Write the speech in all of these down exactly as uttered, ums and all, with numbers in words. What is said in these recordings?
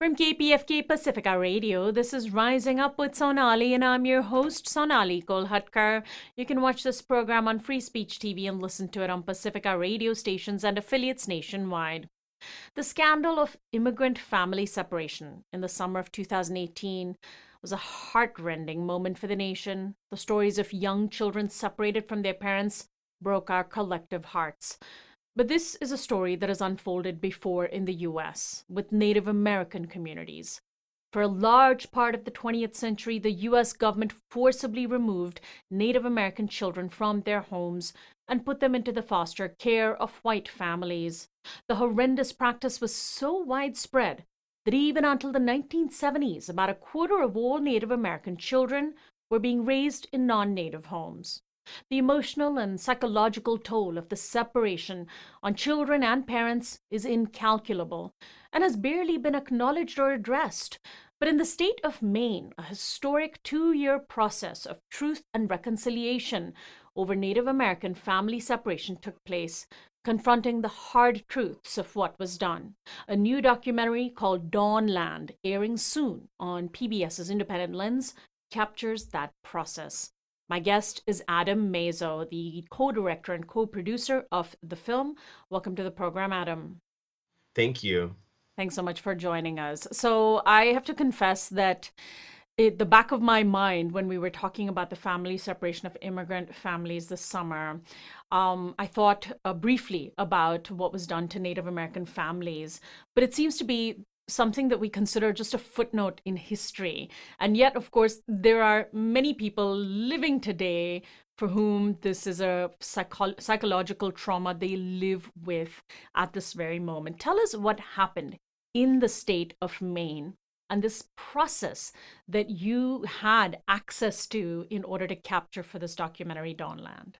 From K P F K Pacifica Radio, this is Rising Up with Sonali, and I'm your host, Sonali Kolhatkar. You can watch this program on Free Speech T V and listen to it on Pacifica radio stations and affiliates nationwide. The scandal of immigrant family separation in the summer of two thousand eighteen was a heartrending moment for the nation. The stories of young children separated from their parents broke our collective hearts. But this is a story that has unfolded before in the U S with Native American communities. For a large part of the twentieth century, the U S government forcibly removed Native American children from their homes and put them into the foster care of white families. The horrendous practice was so widespread that even until the nineteen seventies, about a quarter of all Native American children were being raised in non-Native homes. The emotional and psychological toll of the separation on children and parents is incalculable and has barely been acknowledged or addressed. But in the state of Maine, a historic two-year process of truth and reconciliation over Native American family separation took place, confronting the hard truths of what was done. A new documentary called Dawnland, airing soon on PBS's Independent Lens, captures that process. My guest is Adam Mazo, the co-director and co-producer of the film. Welcome to the program, Adam. Thank you. Thanks so much for joining us. So I have to confess that at the back of my mind, when we were talking about the family separation of immigrant families this summer, um, I thought uh, briefly about what was done to Native American families. But it seems to be something that we consider just a footnote in history. And yet, of course, there are many people living today for whom this is a psycho- psychological trauma they live with at this very moment. Tell us what happened in the state of Maine and this process that you had access to in order to capture for this documentary, Dawnland.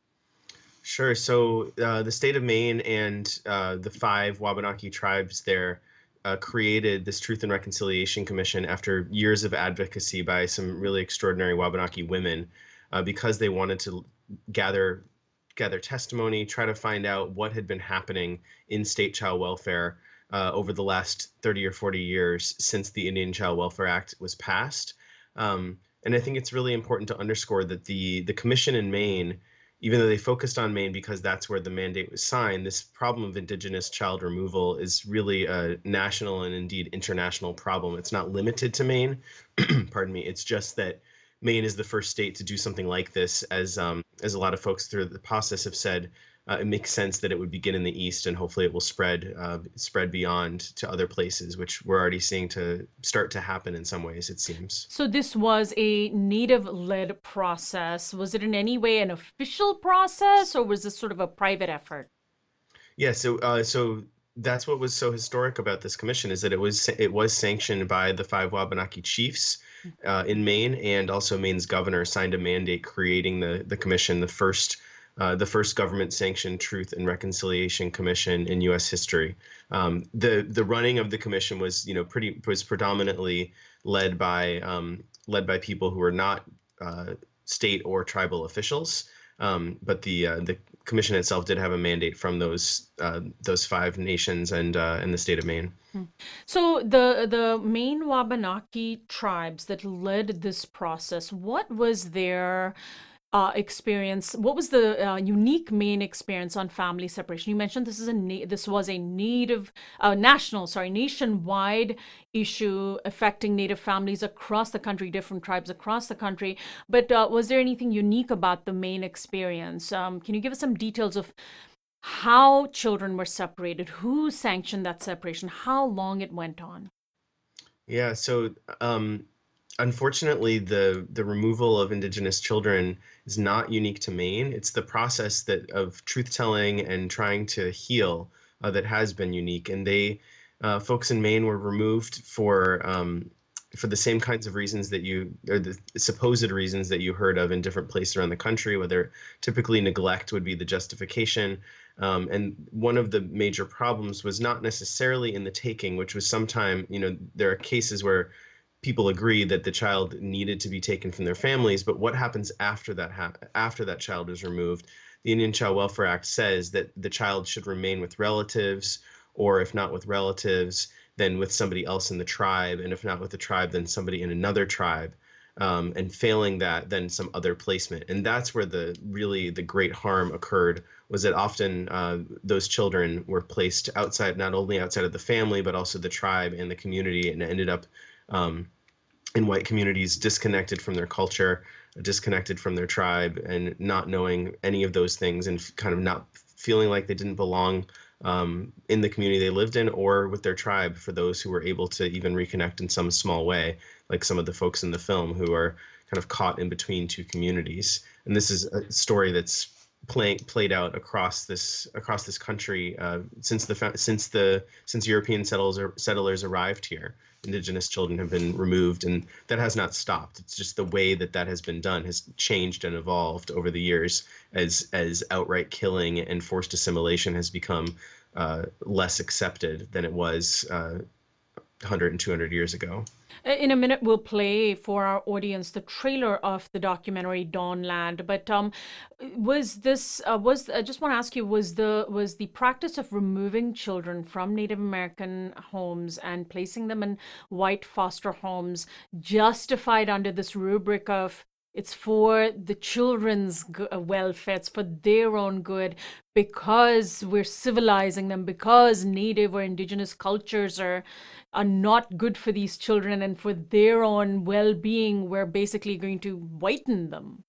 Sure. So uh, the state of Maine and uh, the five Wabanaki tribes there Uh, created this Truth and Reconciliation Commission after years of advocacy by some really extraordinary Wabanaki women, uh, because they wanted to gather gather testimony, try to find out what had been happening in state child welfare uh, over the last thirty or forty years since the Indian Child Welfare Act was passed. Um, and I think it's really important to underscore that the the commission in Maine, even though they focused on Maine because that's where the mandate was signed, this problem of Indigenous child removal is really a national and indeed international problem. It's not limited to Maine, pardon me. It's just that Maine is the first state to do something like this. As um, as a lot of folks through the process have said, uh, it makes sense that it would begin in the East and hopefully it will spread uh, spread beyond to other places, which we're already seeing to start to happen in some ways, it seems. So this was a Native-led process. Was it in any way an official process, or was this sort of a private effort? Yeah, so uh, so that's what was so historic about this commission is that it was it was sanctioned by the five Wabanaki chiefs uh, in Maine, and also Maine's governor signed a mandate creating the the commission, the first uh, the first government-sanctioned Truth and Reconciliation Commission in U S history. Um, the the running of the commission was you know pretty was predominantly led by um, led by people who were not uh, state or tribal officials. Um, but the uh, the commission itself did have a mandate from those uh, those five nations and uh, and the state of Maine. So the the Maine Wabanaki tribes that led this process, what was their uh, experience? What was the uh, unique Maine experience on family separation? You mentioned this is a na- this was a native, uh, national, sorry, nationwide issue affecting Native families across the country, different tribes across the country. But uh, was there anything unique about the Maine experience? Um, can you give us some details of how children were separated, who sanctioned that separation, how long it went on? Yeah, so um, unfortunately, the the removal of Indigenous children is not unique to Maine. It's the process that of truth telling and trying to heal uh, that has been unique. And they uh, folks in Maine were removed for um, for the same kinds of reasons that you, or the supposed reasons that you heard of in different places around the country, whether typically neglect would be the justification. Um, and one of the major problems was not necessarily in the taking, which was sometime, you know, there are cases where people agree that the child needed to be taken from their families, but what happens after that hap- after that child is removed? The Indian Child Welfare Act says that the child should remain with relatives, or if not with relatives, then with somebody else in the tribe, and if not with the tribe, then somebody in another tribe. Um, and failing that, then some other placement. And that's where the really the great harm occurred, was that often uh, those children were placed outside, not only outside of the family, but also the tribe and the community, and ended up um, in white communities, disconnected from their culture, disconnected from their tribe, and not knowing any of those things, and kind of not feeling like they didn't belong um, in the community they lived in or with their tribe, for those who were able to even reconnect in some small way, like some of the folks in the film who are kind of caught in between two communities. And this is a story that's playing played out across this across this country uh, since the since the since European settlers settlers arrived here. Indigenous children have been removed, and that has not stopped. It's just the way that that has been done has changed and evolved over the years as as outright killing and forced assimilation has become uh, less accepted than it was uh, one hundred and two hundred years ago. In a minute, we'll play for our audience the trailer of the documentary Dawnland. But um, was this uh, was I just want to ask you, was the was the practice of removing children from Native American homes and placing them in white foster homes justified under this rubric of it's for the children's welfare, it's for their own good, because we're civilizing them, because Native or Indigenous cultures are are not good for these children, and for their own well-being, we're basically going to whiten them?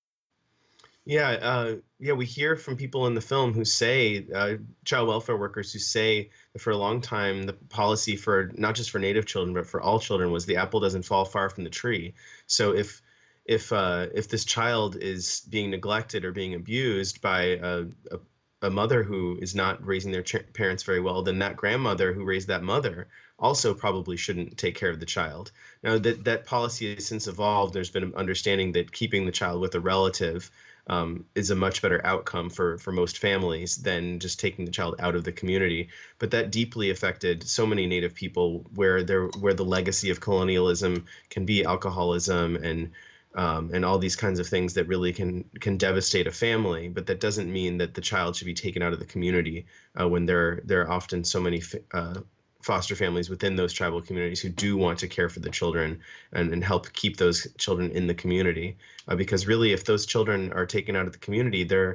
Yeah, uh, yeah, we hear from people in the film who say, uh, child welfare workers who say that for a long time, the policy for not just for Native children, but for all children was the apple doesn't fall far from the tree. So if if uh, if this child is being neglected or being abused by a, a, a mother who is not raising their ch- parents very well, then that grandmother who raised that mother also probably shouldn't take care of the child. Now, that, that policy has since evolved. There's been an understanding that keeping the child with a relative um, is a much better outcome for, for most families than just taking the child out of the community. But that deeply affected so many Native people, where there where the legacy of colonialism can be alcoholism and Um, and all these kinds of things that really can can devastate a family. But that doesn't mean that the child should be taken out of the community uh, when there, there are often so many uh, foster families within those tribal communities who do want to care for the children and, and help keep those children in the community. Uh, because really, if those children are taken out of the community, they're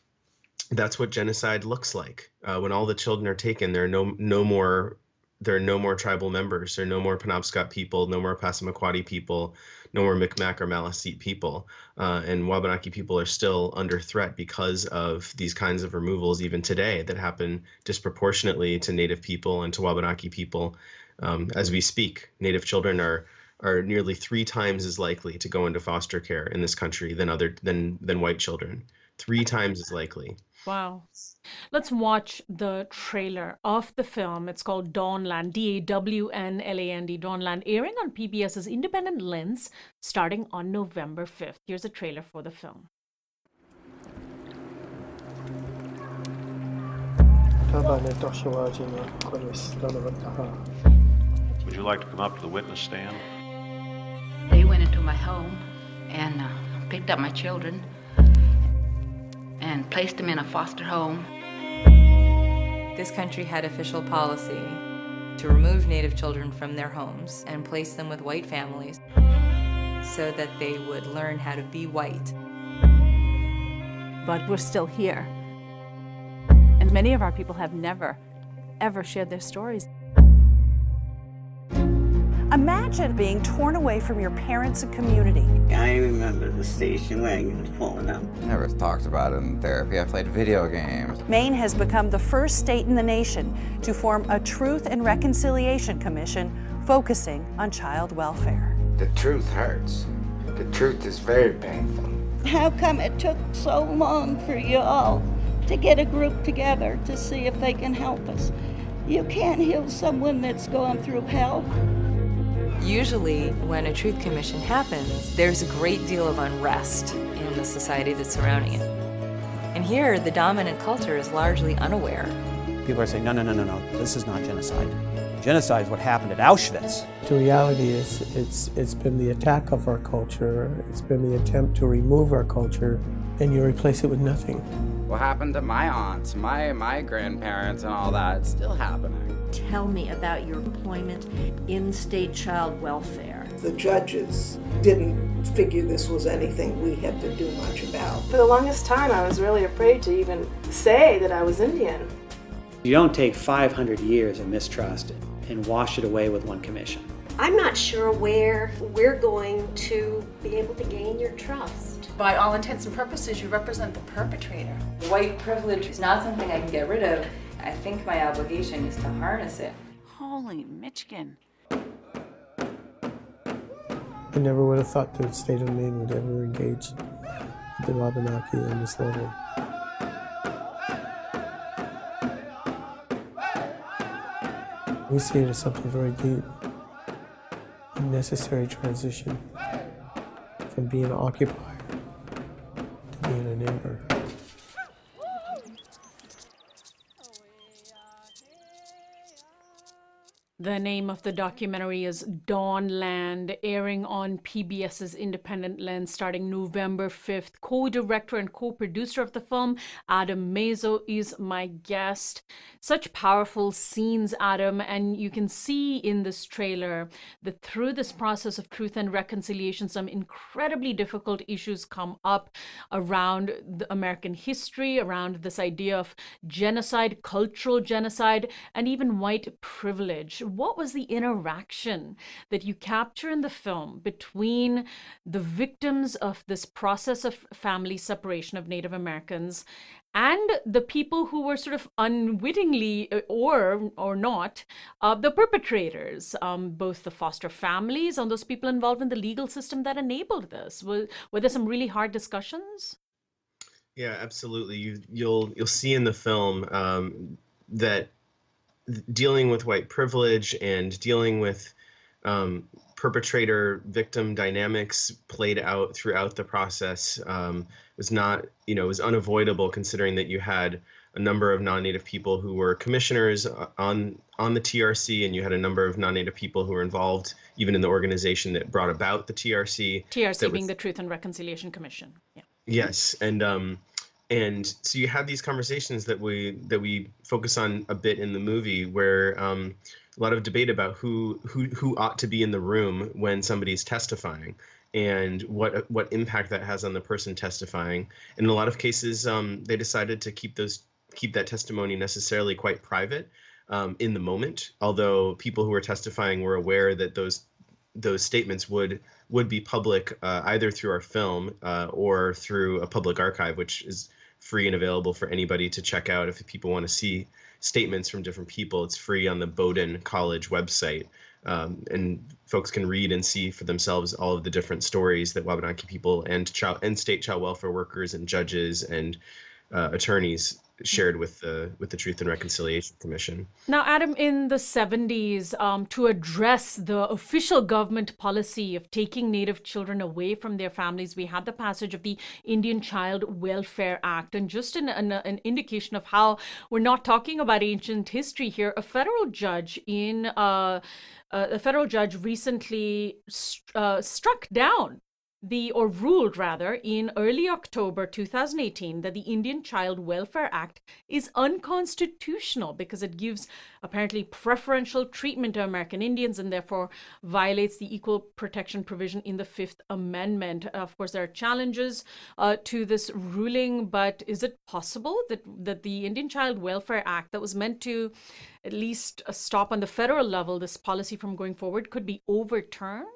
that's what genocide looks like. Uh, when all the children are taken, there are no no more there are no more tribal members. There are no more Penobscot people, no more Passamaquoddy people, no more Micmac or Maliseet people. Uh, and Wabanaki people are still under threat because of these kinds of removals even today that happen disproportionately to Native people and to Wabanaki people. Um, as we speak, Native children are are nearly three times as likely to go into foster care in this country than other than than white children. Three times as likely. Wow. Let's watch the trailer of the film. It's called Dawnland, D A W N L A N D, Dawnland, airing on P B S's Independent Lens starting on November fifth. Here's a trailer for the film. Would you like to come up to the witness stand? They went into my home and uh, picked up my children and placed them in a foster home. This country had official policy to remove Native children from their homes and place them with white families so that they would learn how to be white. But we're still here. And many of our people have never, ever shared their stories. Imagine being torn away from your parents and community. I remember the station wagon was pulling up. I never talked about it in therapy. I played video games. Maine has become the first state in the nation to form a Truth and Reconciliation Commission focusing on child welfare. The truth hurts. The truth is very painful. How come it took so long for you all to get a group together to see if they can help us? You can't heal someone that's gone through hell. Usually, when a Truth Commission happens, there's a great deal of unrest in the society that's surrounding it. And here, the dominant culture is largely unaware. People are saying, no, no, no, no, no, this is not genocide. Genocide is what happened at Auschwitz. The reality is, it's it's been the attack of our culture, it's been the attempt to remove our culture, and you replace it with nothing. What happened to my aunts, my, my grandparents and all that, it's still happening. tell me about your employment in state child welfare? The judges didn't figure this was anything we had to do much about. For the longest time, I was really afraid to even say that I was Indian. You don't take five hundred years of mistrust and wash it away with one commission. I'm not sure where we're going to be able to gain your trust. By all intents and purposes, you represent the perpetrator. White privilege is not something I can get rid of. I think my obligation is to harness it. Holy Michigan. I never would have thought the state of Maine would ever engage with the Wabanaki on this level. We see it as something very deep, a necessary transition from being an occupier to being a neighbor. The name of the documentary is Dawnland, airing on P B S's Independent Lens starting November fifth. Co-director and co-producer of the film, Adam Mazo, is my guest. Such powerful scenes, Adam, and you can see in this trailer that through this process of truth and reconciliation, some incredibly difficult issues come up around the American history, around this idea of genocide, cultural genocide, and even white privilege. What was the interaction that you capture in the film between the victims of this process of family separation of Native Americans and the people who were sort of unwittingly or or not uh, the perpetrators, um, both the foster families and those people involved in the legal system that enabled this? Were, were there some really hard discussions? Yeah, absolutely. You, you'll you'll see in the film um, that dealing with white privilege and dealing with um, perpetrator-victim dynamics played out throughout the process um, was not, you know, was unavoidable, considering that you had a number of non-Native people who were commissioners on on the T R C, and you had a number of non-Native people who were involved even in the organization that brought about the T R C. T R C being was, the Truth and Reconciliation Commission. Yeah. Yes, and um, and so you have these conversations that we that we focus on a bit in the movie, where um, a lot of debate about who who who ought to be in the room when somebody's testifying, and what what impact that has on the person testifying. In a lot of cases, um, they decided to keep those keep that testimony necessarily quite private um, in the moment. Although people who were testifying were aware that those those statements would would be public uh, either through our film uh, or through a public archive, which is free and available for anybody to check out. If people want to see statements from different people, it's free on the Bowdoin College website. Um, and folks can read and see for themselves all of the different stories that Wabanaki people and child and state child welfare workers and judges and uh, attorneys shared with the with the Truth and Reconciliation Commission. Now, Adam, in the seventies, um, to address the official government policy of taking Native children away from their families, we had the passage of the Indian Child Welfare Act. And just an, an, an indication of how we're not talking about ancient history here, a federal judge in uh, uh, a federal judge recently st- uh, struck down The, or ruled rather, in early October two thousand eighteen that the Indian Child Welfare Act is unconstitutional because it gives apparently preferential treatment to American Indians and therefore violates the equal protection provision in the Fifth Amendment. Uh, of course, there are challenges uh, to this ruling, but is it possible that, that the Indian Child Welfare Act that was meant to at least uh, stop on the federal level this policy from going forward could be overturned?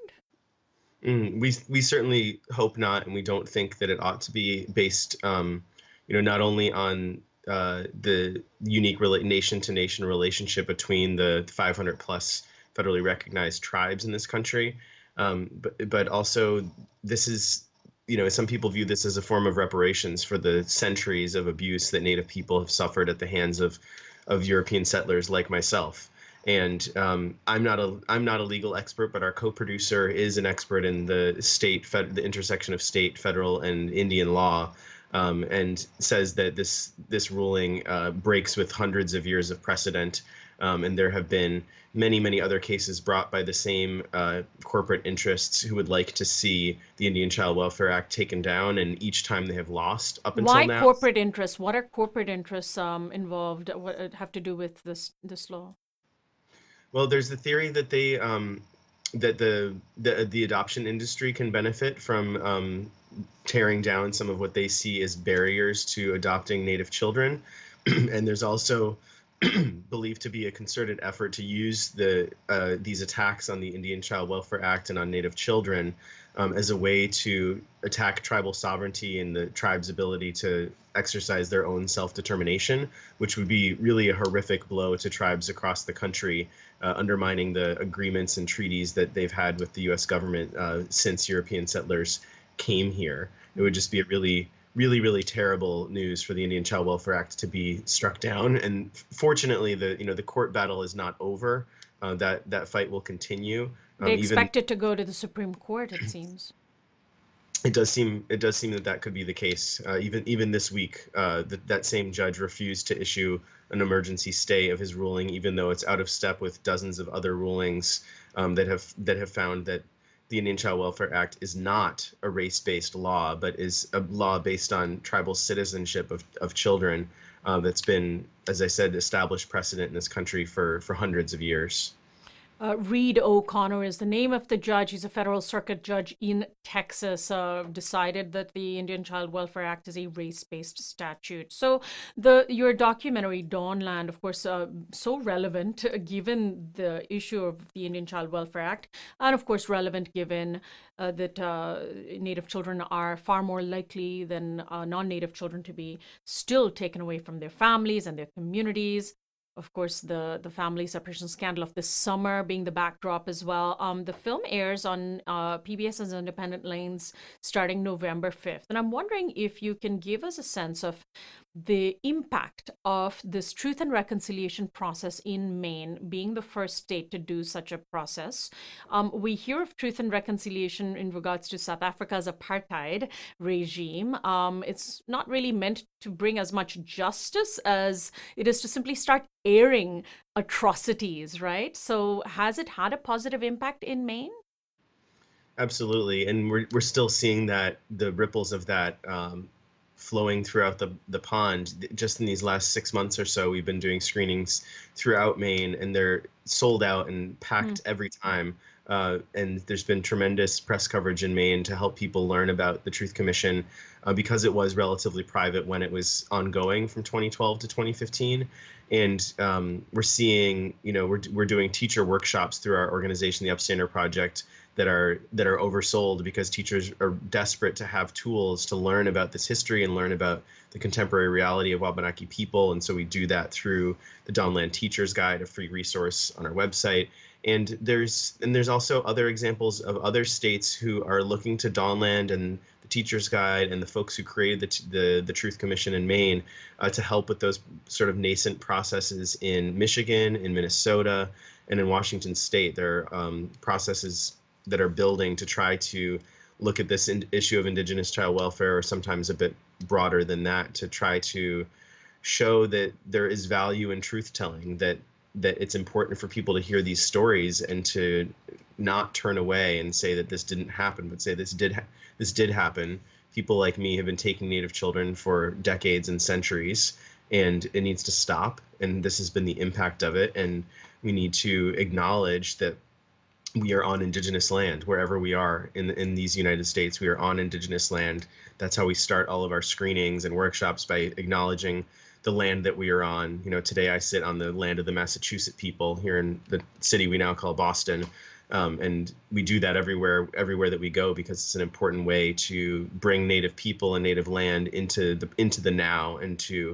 Mm, we we certainly hope not, and we don't think that it ought to be based, um, you know, not only on uh, the unique rela- nation-to-nation relationship between the five hundred plus federally recognized tribes in this country, um, but but also this is, you know, some people view this as a form of reparations for the centuries of abuse that Native people have suffered at the hands of of European settlers like myself. And um, I'm not a I'm not a legal expert, but our co-producer is an expert in the state, fed, the intersection of state, federal, and Indian law, um, and says that this this ruling uh, breaks with hundreds of years of precedent. Um, and there have been many, many other cases brought by the same uh, corporate interests who would like to see the Indian Child Welfare Act taken down, and each time they have lost up until Why now. Why corporate interests? What are corporate interests um, involved? What have to do with this this law? Well, there's the theory that they um, that the, the the adoption industry can benefit from um, tearing down some of what they see as barriers to adopting Native children, and there's also believed to be a concerted effort to use the uh, these attacks on the Indian Child Welfare Act and on Native children um, as a way to attack tribal sovereignty and the tribe's ability to exercise their own self-determination, which would be really a horrific blow to tribes across the country, uh, undermining the agreements and treaties that they've had with the U S government uh, since European settlers came here. It would just be a really really, really terrible news for the Indian Child Welfare Act to be struck down. And fortunately, the you know the court battle is not over. Uh, that that fight will continue. Um, They expect even, it to go to the Supreme Court, it seems. It does seem it does seem that that could be the case. Uh, even even this week, uh, that that same judge refused to issue an emergency stay of his ruling, even though it's out of step with dozens of other rulings um, that have that have found that the Indian Child Welfare Act is not a race-based law, but is a law based on tribal citizenship of, of children uh, that's been, as I said, established precedent in this country for, for hundreds of years. Uh, Reed O'Connor is the name of the judge. He's a federal circuit judge in Texas, uh, decided that the Indian Child Welfare Act is a race-based statute. So the your documentary, Dawnland, of course, uh, so relevant uh, given the issue of the Indian Child Welfare Act, and of course relevant given uh, that uh, Native children are far more likely than uh, non-Native children to be still taken away from their families and their communities. Of course, the, the family separation scandal of this summer being the backdrop as well. Um, the film airs on uh, P B S's Independent Lanes starting November fifth. And I'm wondering if you can give us a sense of the impact of this truth and reconciliation process in Maine, being the first state to do such a process. Um, we hear of truth and reconciliation in regards to South Africa's apartheid regime. Um, it's not really meant to bring as much justice as it is to simply start airing atrocities, right? So has it had a positive impact in Maine? Absolutely. And we're, we're still seeing that, the ripples of that um, flowing throughout the, the pond. Just in these last six months or so, we've been doing screenings throughout Maine, and they're sold out and packed mm. every time. Uh, and there's been tremendous press coverage in Maine to help people learn about the Truth Commission uh, because it was relatively private when it was ongoing from twenty twelve to twenty fifteen. And um, we're seeing, you know, we're, we're doing teacher workshops through our organization, the Upstander Project, that are that are oversold because teachers are desperate to have tools to learn about this history and learn about the contemporary reality of Wabanaki people. And so we do that through the Dawnland Teacher's Guide, a free resource on our website. And there's and there's also other examples of other states who are looking to Dawnland and the Teacher's Guide and the folks who created the the, the Truth Commission in Maine uh, to help with those sort of nascent processes in Michigan, in Minnesota, and in Washington State. There are um, processes that are building to try to look at this in- issue of Indigenous child welfare, or sometimes a bit broader than that, to try to show that there is value in truth telling, that that it's important for people to hear these stories and to not turn away and say that this didn't happen, but say this did ha- this did happen. People like me have been taking Native children for decades and centuries, and it needs to stop. And this has been the impact of it. And we need to acknowledge that we are on Indigenous land wherever we are in in these United States. We are on Indigenous land. That's how we start all of our screenings and workshops, by acknowledging the land that we are on. You know, today I sit on the land of the Massachusetts people here in the city we now call Boston. Um, and we do that everywhere, everywhere that we go, because it's an important way to bring Native people and Native land into the into the now, and to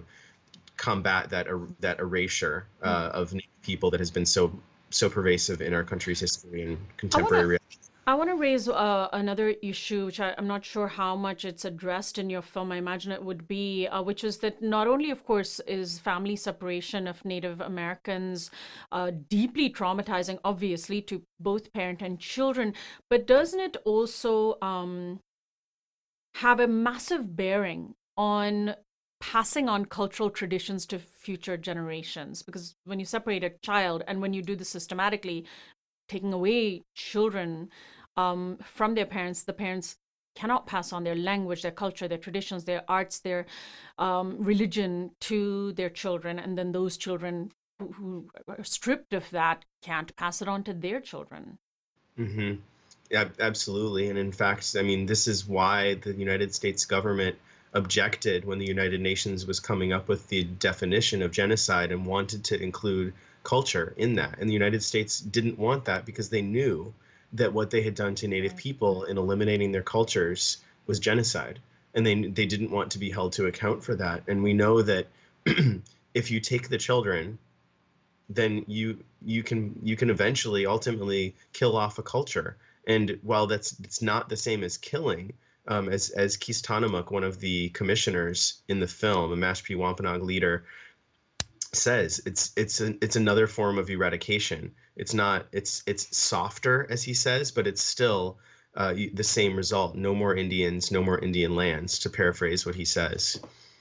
combat that er, that erasure uh, of Native people that has been so so pervasive in our country's history and contemporary reality. I want to raise uh, another issue, which I, I'm not sure how much it's addressed in your film. I imagine it would be, uh, which is that not only, of course, is family separation of Native Americans uh, deeply traumatizing, obviously, to both parent and children, but doesn't it also um, have a massive bearing on passing on cultural traditions to future generations? Because when you separate a child, and when you do this systematically, taking away children um, from their parents, the parents cannot pass on their language, their culture, their traditions, their arts, their um, religion to their children. And then those children who, who are stripped of that can't pass it on to their children. Mm-hmm. Yeah, absolutely. And in fact, I mean, this is why the United States government objected when the United Nations was coming up with the definition of genocide and wanted to include culture in that. And the United States didn't want that because they knew that what they had done to Native people in eliminating their cultures was genocide. And they they didn't want to be held to account for that. And we know that if you take the children, then you you can you can eventually ultimately kill off a culture. And while that's it's not the same as killing, um, as as Kees Tanemuk, one of the commissioners in the film, a Mashpee Wampanoag leader, says, it's it's an, it's another form of eradication. It's not it's it's softer, as he says, but it's still uh, the same result. No more Indians, no more Indian lands, to paraphrase what he says.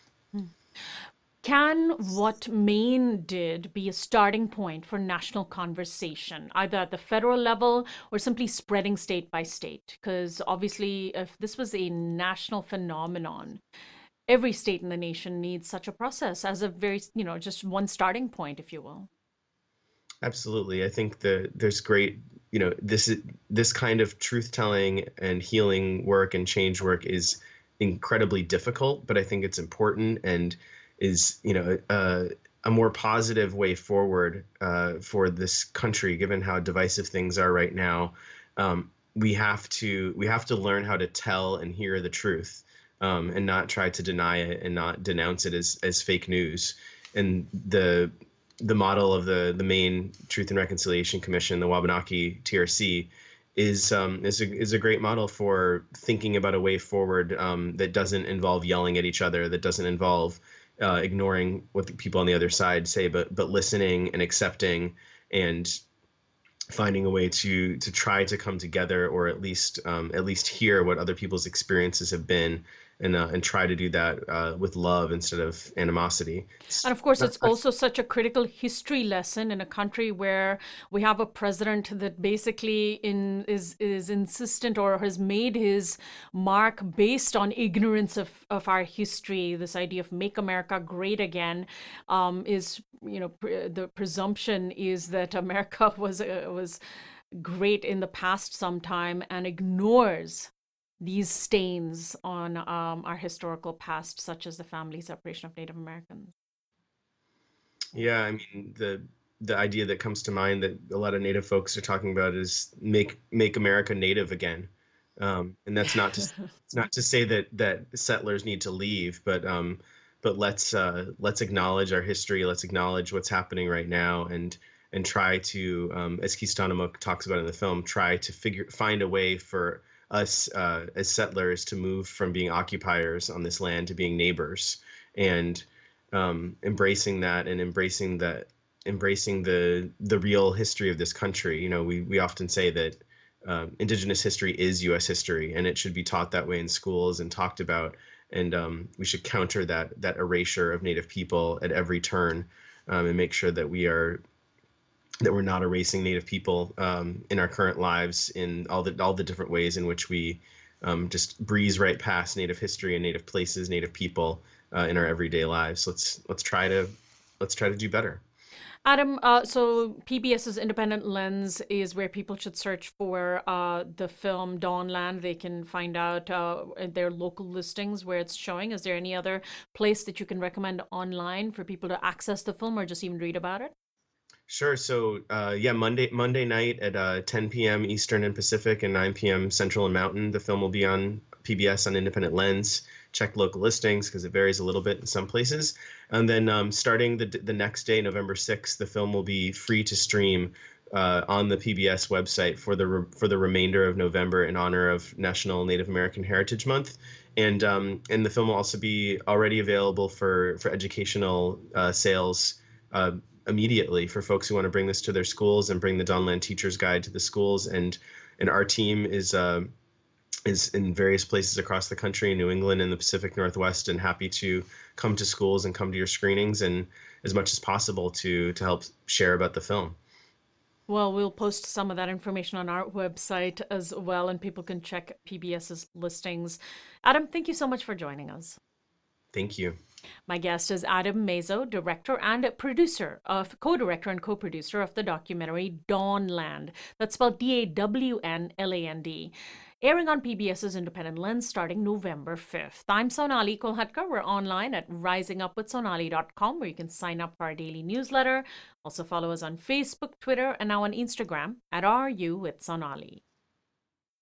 Can what Maine did be a starting point for national conversation, either at the federal level or simply spreading state by state? Because obviously, if this was a national phenomenon, every state in the nation needs such a process as a very, you know, just one starting point, if you will. Absolutely. I think the there's great, you know, this is this kind of truth-telling and healing work and change work is incredibly difficult, but I think it's important and is, you know, uh, a more positive way forward uh, for this country, given how divisive things are right now. Um, we have to we have to learn how to tell and hear the truth, um, and not try to deny it and not denounce it as as fake news. And the the model of the the Maine Truth and Reconciliation Commission, the Wabanaki T R C, is um, is a is a great model for thinking about a way forward um, that doesn't involve yelling at each other, that doesn't involve Uh, ignoring what the people on the other side say, but but listening and accepting and finding a way to to try to come together, or at least um, at least hear what other people's experiences have been, and uh, and try to do that uh, with love instead of animosity. And of course, it's also such a critical history lesson in a country where we have a president that basically in is is insistent or has made his mark based on ignorance of, of our history. This idea of "Make America Great Again" um, is, you know, pre- the presumption is that America was uh, was great in the past sometime, and ignores these stains on um, our historical past, such as the family separation of Native Americans. Yeah, I mean, the the idea that comes to mind that a lot of Native folks are talking about is make make America Native again, um, and that's not to it's not to say that that settlers need to leave, but um, but let's uh, let's acknowledge our history, let's acknowledge what's happening right now, and and try to, um, as Kees Tanemuk talks about in the film, try to figure find a way for us uh, as settlers to move from being occupiers on this land to being neighbors, and um, embracing that and embracing that, embracing the the real history of this country. You know, we we often say that um, Indigenous history is U S history, and it should be taught that way in schools and talked about. And um, we should counter that that erasure of Native people at every turn, um, and make sure that we are. that we're not erasing Native people um, in our current lives in all the all the different ways in which we um, just breeze right past Native history and Native places, Native people uh, in our everyday lives. Let's let's try to let's try to do better. Adam, uh, so PBS's Independent Lens is where people should search for uh, the film Dawnland. They can find out uh, their local listings where it's showing. Is there any other place that you can recommend online for people to access the film or just even read about it? Sure. So, uh, yeah, Monday Monday night at uh, ten p.m. Eastern and Pacific and nine p.m. Central and Mountain, the film will be on P B S on Independent Lens. Check local listings because it varies a little bit in some places. And then um, starting the the next day, November sixth, the film will be free to stream uh, on the P B S website for the re- for the remainder of November in honor of National Native American Heritage Month. And um, and the film will also be already available for for educational uh, sales Uh, immediately for folks who want to bring this to their schools and bring the Dawnland Teacher's Guide to the schools. And and our team is uh, is in various places across the country, in New England and the Pacific Northwest, and happy to come to schools and come to your screenings and as much as possible to to help share about the film. Well, we'll post some of that information on our website as well, and people can check P B S's listings. Adam, thank you so much for joining us. Thank you. My guest is Adam Mazo, director and producer of, co-director and co-producer of the documentary Dawnland. That's spelled D A W N L A N D. Airing on P B S's Independent Lens starting November fifth. I'm Sonali Kolhatkar. We're online at rising up with sonali dot com, where you can sign up for our daily newsletter. Also follow us on Facebook, Twitter, and now on Instagram at R U with Sonali.